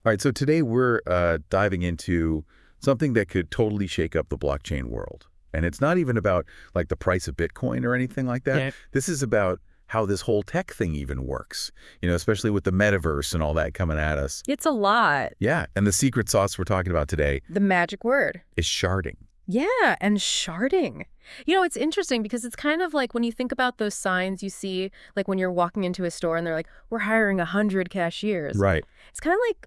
All right, so today we're diving into something that could totally shake up the blockchain world. And it's not even about like the price of Bitcoin or anything like that. Yeah. This is about how this whole tech thing even works, especially with the metaverse and all that coming at us. It's a lot. Yeah, and the secret sauce we're talking about today The magic word. is sharding. Yeah, and sharding. It's interesting because it's kind of like when you think about those signs you see, like when you're walking into a store and they're like, we're hiring 100 cashiers. Right. It's kind of like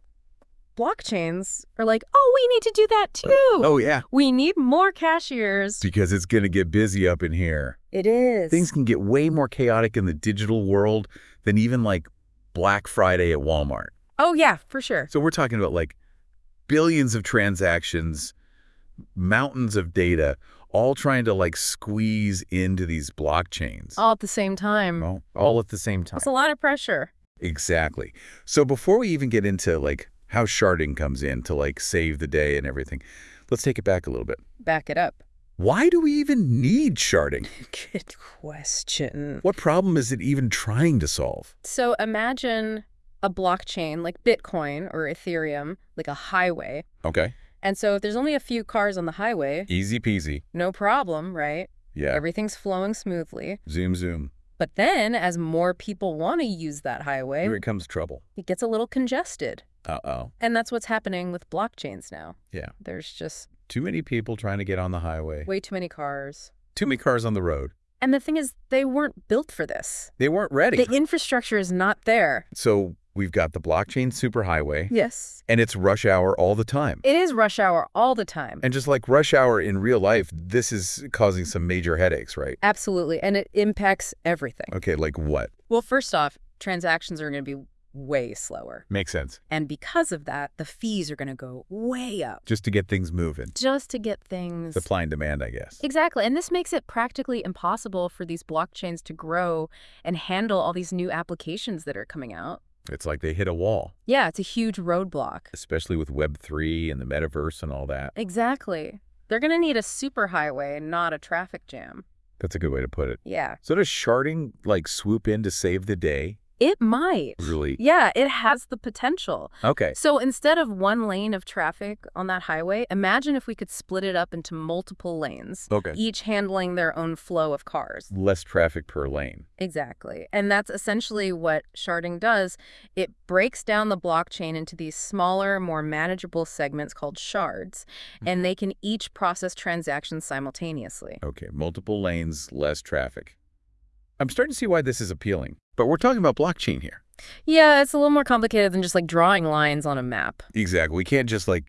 blockchains are like, oh, we need to do that too. Oh, yeah. We need more cashiers. Because it's going to get busy up in here. It is. Things can get way more chaotic in the digital world than even like Black Friday at Walmart. Oh, yeah, for sure. So we're talking about like billions of transactions, mountains of data, all trying to like squeeze into these blockchains. All at the same time. Well, all at the same time. It's a lot of pressure. Exactly. So before we even get into like how sharding comes in to like save the day and everything, let's take it back a little bit. Back it up. Why do we even need sharding? Good question. What problem is it even trying to solve? So imagine a blockchain like Bitcoin or Ethereum, like a highway. Okay. And so if there's only a few cars on the highway, Easy peasy. no problem, right? Yeah. Everything's flowing smoothly. Zoom, zoom. But then as more people want to use that highway, Here comes trouble. it gets a little congested. Uh-oh. And that's what's happening with blockchains now. Yeah. There's just Too many people trying to get on the highway. way too many cars. Too many cars on the road. And the thing is, they weren't built for this. They weren't ready. The infrastructure is not there. So we've got the blockchain superhighway, Yes. and it's rush hour all the time. It is rush hour all the time. And just like rush hour in real life, this is causing some major headaches, right? Absolutely. And it impacts everything. Okay, like what? Well, first off, transactions are going to be way slower. Makes sense. And because of that, the fees are going to go way up. Just to get things moving. Just to get things... Supply and demand, I guess. Exactly. And this makes it practically impossible for these blockchains to grow and handle all these new applications that are coming out. It's like they hit a wall, Yeah, it's a huge roadblock. especially with Web3 and the metaverse and all that. Exactly. They're going to need a superhighway, not a traffic jam. That's a good way to put it. Yeah. So does sharding like swoop in to save the day? It might. Really? Yeah, it has the potential. Okay. So instead of one lane of traffic on that highway, imagine if we could split it up into multiple lanes, Okay. each handling their own flow of cars. Less traffic per lane. Exactly. And that's essentially what sharding does. It breaks down the blockchain into these smaller, more manageable segments called shards, and they can each process transactions simultaneously. Okay, multiple lanes, less traffic. I'm starting to see why this is appealing. But we're talking about blockchain here. Yeah, it's a little more complicated than just like drawing lines on a map. Exactly. We can't just like,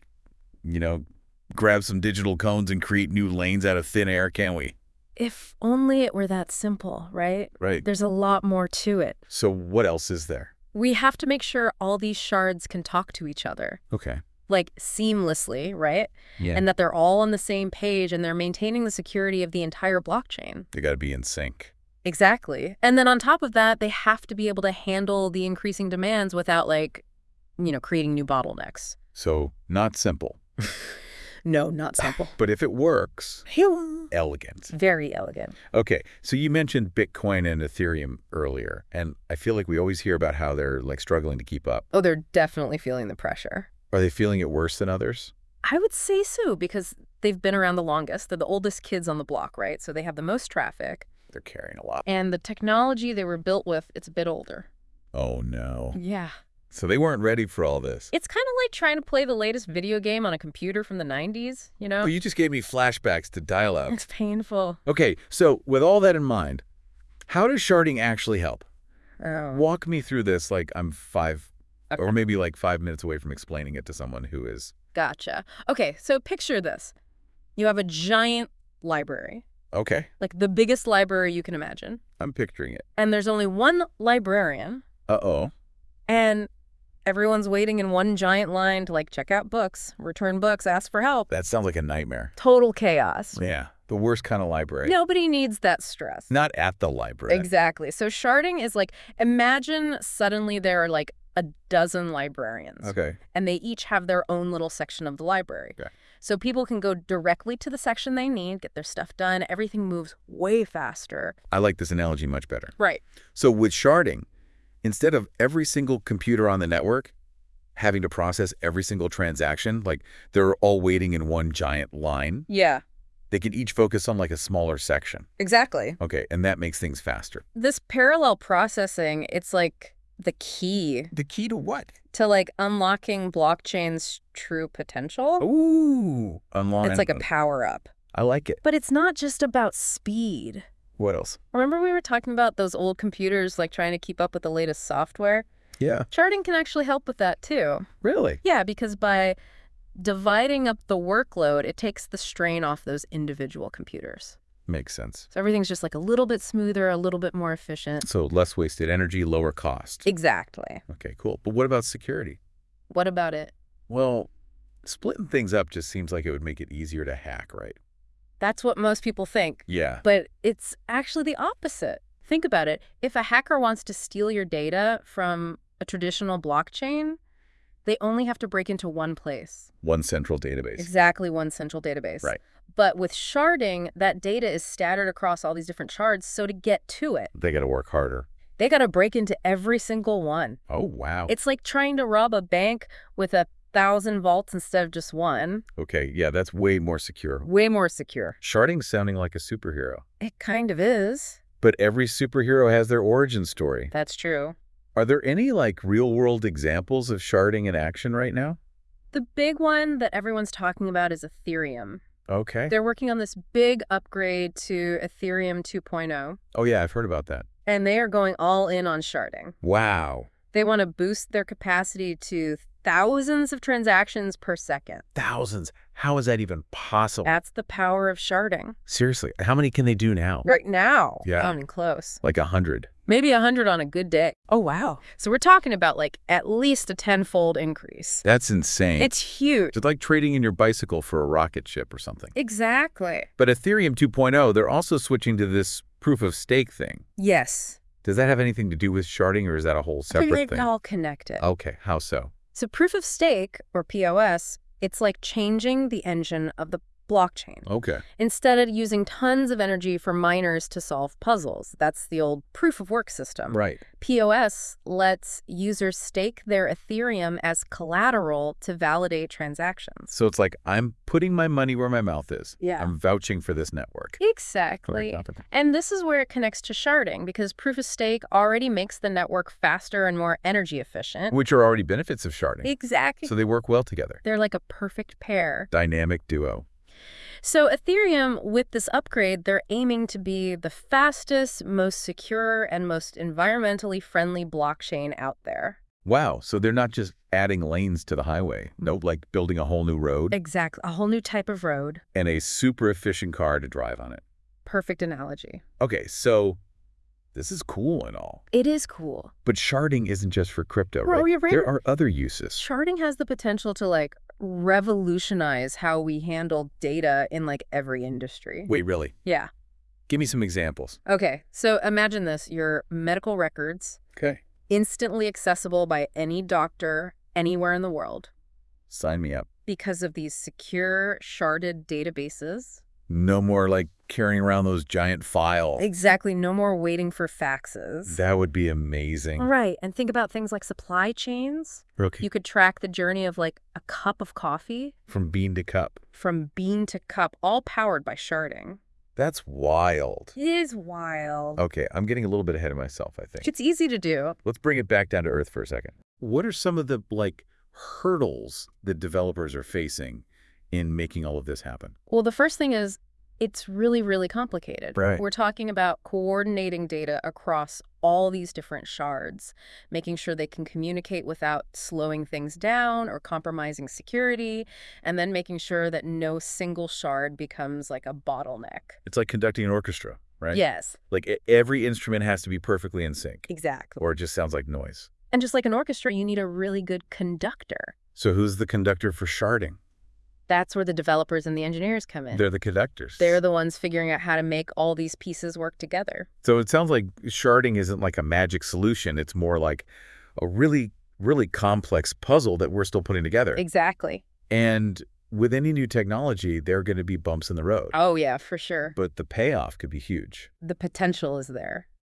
grab some digital cones and create new lanes out of thin air, can we? If only it were that simple, right? Right. There's a lot more to it. So what else is there? We have to make sure all these shards can talk to each other, Okay. like seamlessly, right? Yeah. And that they're all on the same page and they're maintaining the security of the entire blockchain. They got to be in sync. Exactly. And then on top of that, they have to be able to handle the increasing demands without creating new bottlenecks. So not simple. No, not simple. But if it works, elegant. Very elegant. Okay, so you mentioned Bitcoin and Ethereum earlier, and I feel like we always hear about how they're like struggling to keep up. Oh, they're definitely feeling the pressure. Are they feeling it worse than others? I would say so because they've been around the longest. They're the oldest kids on the block, right? So they have the most traffic. They're carrying a lot. And the technology they were built with, it's a bit older. Oh, no. Yeah. So they weren't ready for all this. It's kind of like trying to play the latest video game on a computer from the 90s, you know? Oh, you just gave me flashbacks to dial-up. It's painful. Okay, so with all that in mind, how does sharding actually help? Oh. Walk me through this like I'm five, Okay. or maybe like 5 minutes away from explaining it to someone who is... Gotcha. Okay, so picture this. You have a giant library, Okay, like the biggest library you can imagine. I'm picturing it. And there's only one librarian, Uh-oh. and everyone's waiting in one giant line to check out books, return books, ask for help. That sounds like a nightmare. Total chaos. Yeah, the worst kind of library. Nobody needs that stress. Not at the library. Exactly. So sharding is imagine suddenly there are a dozen librarians. Okay. And they each have their own little section of the library. Okay. So people can go directly to the section they need, get their stuff done. Everything moves way faster. I like this analogy much better. Right. So with sharding, instead of every single computer on the network having to process every single transaction, like they're all waiting in one giant line. Yeah, They can each focus on like a smaller section. exactly. Okay, and that makes things faster. This parallel processing, it's like the key The key to what? to like unlocking blockchain's true potential. Ooh, unlock. It's like a power-up. I like it. But it's not just about speed. What else? Remember we were talking about those old computers like trying to keep up with the latest software? Yeah. Sharding can actually help with that too. Really? Yeah, because by dividing up the workload, it takes the strain off those individual computers. Makes sense. So everything's just like a little bit smoother, a little bit more efficient. So less wasted energy, lower cost. Exactly. Okay, cool. But what about security? What about it? Well, splitting things up just seems like it would make it easier to hack, right? That's what most people think. Yeah. But it's actually the opposite. Think about it. If a hacker wants to steal your data from a traditional blockchain, they only have to break into one place. One central database. Exactly, one central database. Right. But with sharding, that data is scattered across all these different shards, so to get to it, They got to work harder. they got to break into every single one. Oh, wow. It's like trying to rob a bank with 1,000 vaults instead of just one. Okay, yeah, that's way more secure. Way more secure. Sharding's sounding like a superhero. It kind of is. But every superhero has their origin story. That's true. Are there any, like, real-world examples of sharding in action right now? The big one that everyone's talking about is Ethereum. Okay. They're working on this big upgrade to Ethereum 2.0, Oh, yeah, I've heard about that. and they are going all in on sharding. Wow. They want to boost their capacity to thousands of transactions per second. Thousands. How is that even possible? That's the power of sharding. Seriously, how many can they do now? Right now, Yeah. coming close. Like 100. Maybe 100 on a good day. Oh, wow. So we're talking about like at least a 10-fold increase. That's insane. It's huge. It's like trading in your bicycle for a rocket ship or something. Exactly. But Ethereum 2.0, they're also switching to this proof of stake thing. Yes. Does that have anything to do with sharding, or is that a whole separate They're thing? all connected. Okay, how so? So proof of stake, or POS, it's like changing the engine of the blockchain. Okay. Instead of using tons of energy for miners to solve puzzles. That's the old proof of work system. Right. POS lets users stake their Ethereum as collateral to validate transactions. So it's like I'm putting my money where my mouth is. Yeah. I'm vouching for this network. Exactly. And this is where it connects to sharding, because proof of stake already makes the network faster and more energy efficient. Which are already benefits of sharding. Exactly. So they work well together. They're like a perfect pair. Dynamic duo. So Ethereum, with this upgrade, they're aiming to be the fastest, most secure, and most environmentally friendly blockchain out there. Wow. So they're not just adding lanes to the highway. Nope, like building a whole new road Exactly. A whole new type of road. and a super efficient car to drive on it. Perfect analogy. Okay, so this is cool and all. It is cool. But sharding isn't just for crypto, Well, right? you're right. There are other uses. Sharding has the potential to, like, revolutionize how we handle data in, like, every industry. Wait, really? Yeah. Give me some examples. Okay, so imagine this. Your medical records, Okay. instantly accessible by any doctor anywhere in the world Sign me up. because of these secure, sharded databases. No more like carrying around those giant files. Exactly. No more waiting for faxes. That would be amazing. Right. And think about things like supply chains. Okay. You could track the journey of like a cup of coffee From bean to cup. from bean to cup, all powered by sharding. That's wild. It is wild. Okay, I'm getting a little bit ahead of myself, I think. It's easy to do. Let's bring it back down to earth for a second. What are some of the, like, hurdles that developers are facing in making all of this happen? Well, the first thing is it's really, really complicated. Right. We're talking about coordinating data across all these different shards, making sure they can communicate without slowing things down or compromising security, and then making sure that no single shard becomes like a bottleneck. It's like conducting an orchestra, right? Yes, Like every instrument has to be perfectly in sync, exactly. or it just sounds like noise. And just like an orchestra, you need a really good conductor. So who's the conductor for sharding? That's where the developers and the engineers come in. They're the conductors. They're the ones figuring out how to make all these pieces work together. So it sounds like sharding isn't like a magic solution. It's more like a really, really complex puzzle that we're still putting together. Exactly. And with any new technology, there are going to be bumps in the road. Oh, yeah, for sure. But the payoff could be huge. The potential is there.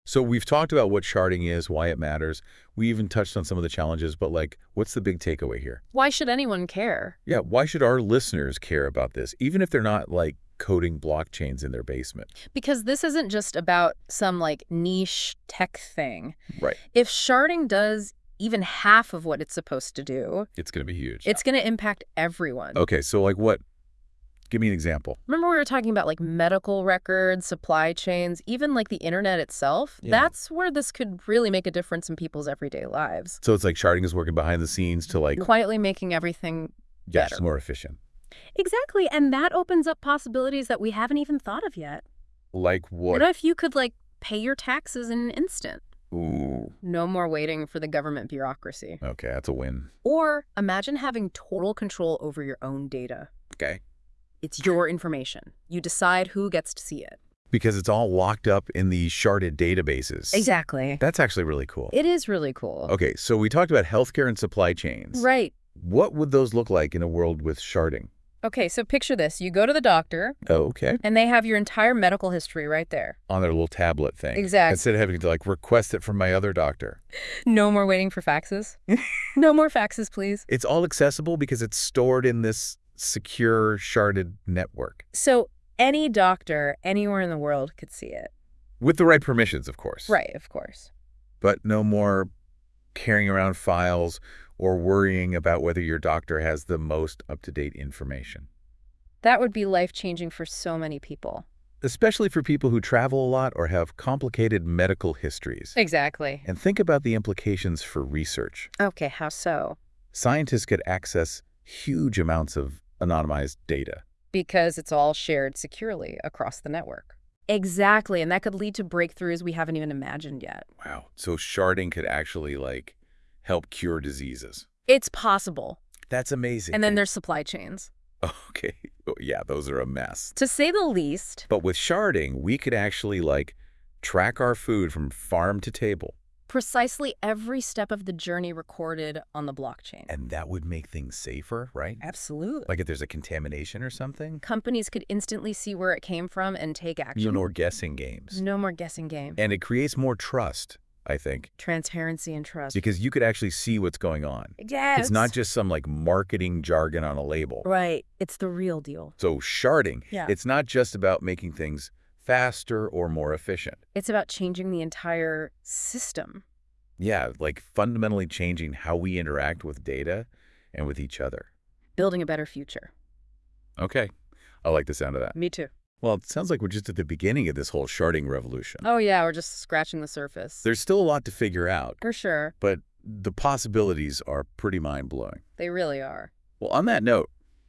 So we've talked about what sharding is, why it matters. We even touched on some of the challenges, but like, what's the big takeaway here? Why should anyone care? Yeah, why should our listeners care about this, even if they're not like coding blockchains in their basement? Because this isn't just about some like niche tech thing. Right. If sharding does even half of what it's supposed to do, It's going to be huge. it's going to impact everyone. Okay, so like what? Give me an example. Remember we were talking about like medical records, supply chains, even like the internet itself? Yeah. That's where this could really make a difference in people's everyday lives. So it's like sharding is working behind the scenes to like, Quietly making everything yes, better. more efficient. Exactly, and that opens up possibilities that we haven't even thought of yet. Like what? What if you could like pay your taxes in an instant? Ooh, No more waiting for the government bureaucracy. okay, that's a win. Or imagine having total control over your own data. Okay. It's your information. You decide who gets to see it. Because it's all locked up in the sharded databases. Exactly. That's actually really cool. It is really cool. Okay, so we talked about healthcare and supply chains. Right. What would those look like in a world with sharding? Okay, so picture this. You go to the doctor, Oh, okay. and they have your entire medical history right there. On their little tablet thing. Exactly. Instead of having to like request it from my other doctor. No more waiting for faxes. No more faxes, please. It's all accessible because it's stored in this secure sharded network. So any doctor anywhere in the world could see it. With the right permissions, of course. Right, of course. But no more carrying around files or worrying about whether your doctor has the most up-to-date information. That would be life-changing for so many people. Especially for people who travel a lot or have complicated medical histories. Exactly. And think about the implications for research. Okay, how so? Scientists could access huge amounts of anonymized data. Because it's all shared securely across the network. Exactly, and that could lead to breakthroughs we haven't even imagined yet. Wow. So sharding could actually, like, help cure diseases. It's possible. That's amazing. And then there's supply chains. Okay. Oh, yeah, those are a mess. To say the least. But with sharding, we could actually, like, track our food from farm to table. Precisely every step of the journey recorded on the blockchain. And that would make things safer, right? Absolutely. Like if there's a contamination or something? Companies could instantly see where it came from and take action. No more guessing games. No more guessing game. And it creates more trust, I think. Transparency and trust. Because you could actually see what's going on. Yes. It's not just some like marketing jargon on a label. Right. It's the real deal. So sharding, Yeah. it's not just about making things faster or more efficient. It's about changing the entire system. Yeah, like fundamentally changing how we interact with data and with each other. Building a better future. Okay, I like the sound of that. Me too. Well, it sounds like we're just at the beginning of this whole sharding revolution. Oh yeah, we're just scratching the surface. There's still a lot to figure out, For sure. but the possibilities are pretty mind-blowing. They really are. Well, on that note,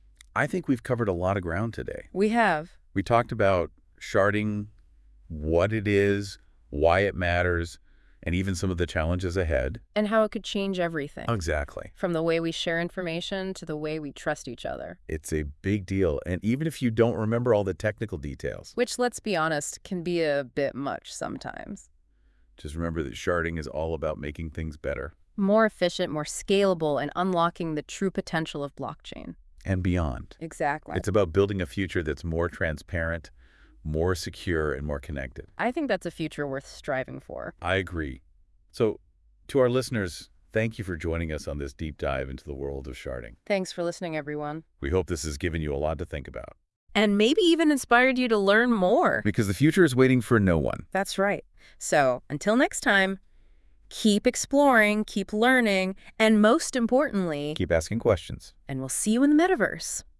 I think we've covered a lot of ground today. We have. We talked about sharding, what it is, why it matters, and even some of the challenges ahead. And how it could change everything. Exactly. From the way we share information to the way we trust each other. It's a big deal, and even if you don't remember all the technical details, Which, let's be honest, can be a bit much sometimes. just remember that sharding is all about making things better More efficient, more scalable, and unlocking the true potential of blockchain. and beyond. Exactly. It's about building a future that's more transparent, more secure, and more connected. I think that's a future worth striving for. I agree. So, to our listeners, thank you for joining us on this deep dive into the world of sharding. Thanks for listening, everyone. We hope this has given you a lot to think about. And maybe even inspired you to learn more. Because the future is waiting for no one. That's right. So, until next time, keep exploring, keep learning, and most importantly, Keep asking questions. and we'll see you in the metaverse.